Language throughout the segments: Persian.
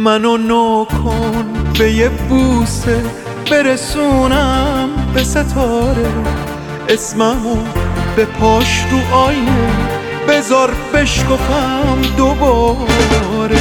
منو نو کن به یه بوسه برسونم به ستاره، اسممو به پاش رو آینه بذار بشکفم دوباره.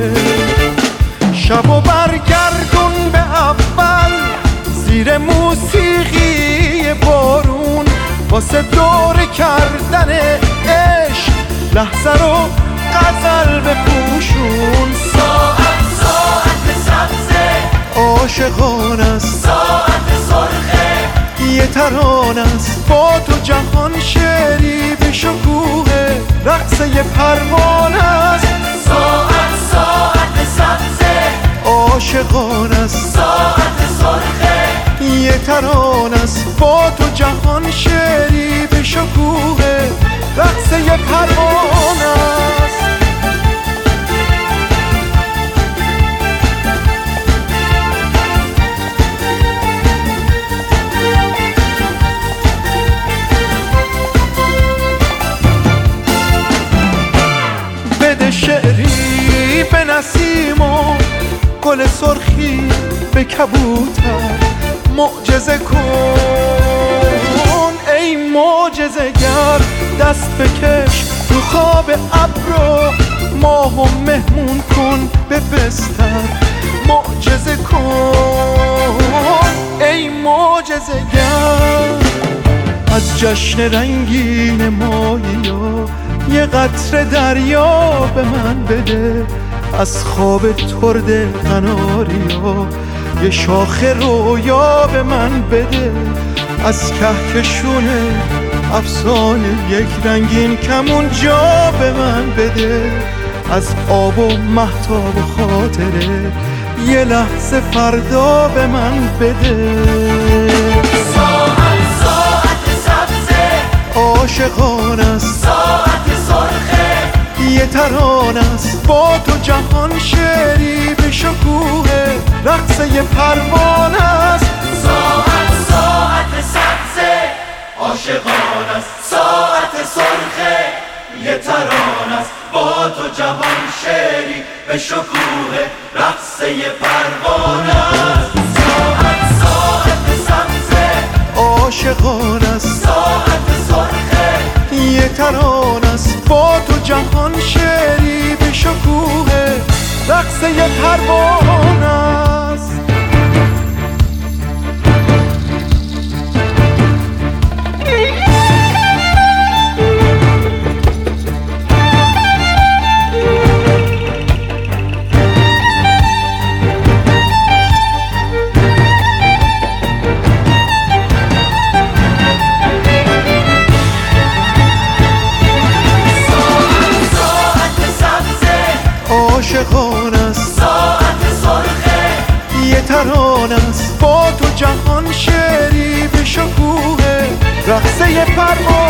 شبو برگردون به اول زیر موسیقی بارون، واسه دور کردن عشق لحظه رو غزل بپوشون. ساعت سبزه عاشقان است، ساعت سرخه یه ترانه است، با تو جهان شعری به شکوه رقص یه پروانه است. ساعت سبزه عاشقان است، ساعت سرخه یه ترانه است، با تو جهان شعری به شکوه رقص یه پروانه است. بده شعری به نسیم و گل سرخی به کبوتر، معجزه کن ای معجزه گر، دست بکش رو خواب ابرو ماهو مهمون کن به بستر. معجزه کن ای معجزه گر، از جشن رنگین ماهیا یه قطره دریا به من بده، از خواب ترد قناریا یه شاخه رویا به من بده، از کهکشون افسانه یک رنگین کمون جا به من بده، از آب و مهتاب و خاطره یه لحظه فردا به من بده. ساعت سبزه عاشقان است، ساعت سرخه یه ترانه است، با تو جهان شعری به شکوه رقص یه پروانه است. ساعت سبزه عاشقان است، ساعت سرخه یه ترانه است، با تو جهان شعری به شکوه رقص یه پروانه است. ساعت سبزه عاشقان است، ساعت سرخه یه ترانه است، با تو جهان شعری به شکوه رقص یه پروانه است. عاشقان است، ساعت سرخه یه ترانه است، با تو جهان شعری به شکوه رقص یه پروانه